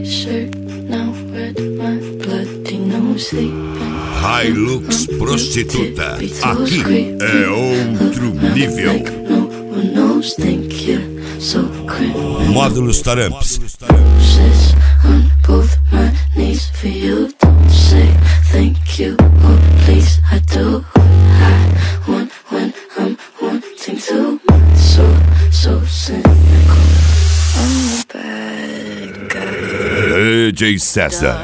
white shirt, now red, my bloody nose sleeping. Hilux Prostituta, aqui é outro nível. No one knows, think you're so criminal. Módulos Taramps. Roses on both my knees for you. Don't say thank you or please. I do what I want when I'm wanting to. So cynical. I'm the bad guy. DJ César.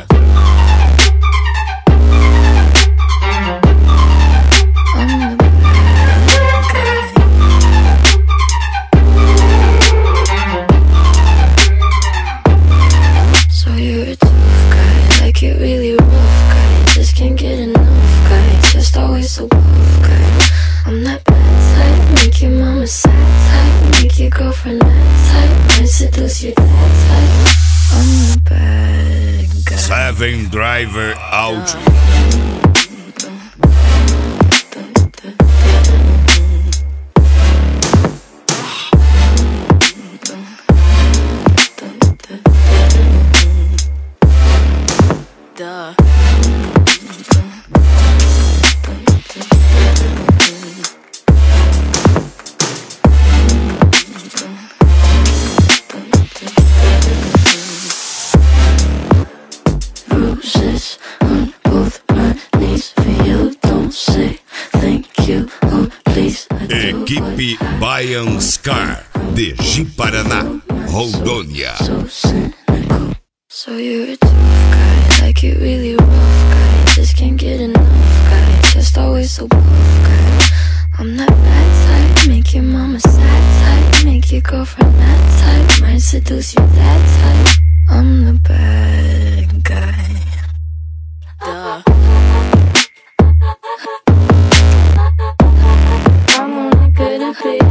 So buff guy, I'm that bad type. Make your mama sad type. Make your girlfriend that type. Might seduce your dad type. I'm the bad guy. Seven Driver Audio. Roses on both my knees for you. Don't say thank you or please. Equipe Bayan Scar de Ji-Paraná, Rondônia. So cynical. So you're a tough guy, like it really rough guy. Just can't get enough guy. Just always so buff guy. I'm that bad type. Make your mama sad type. Make your girlfriend that type. Might seduce your dad type. I'm the bad guy. Duh. I'm only good at being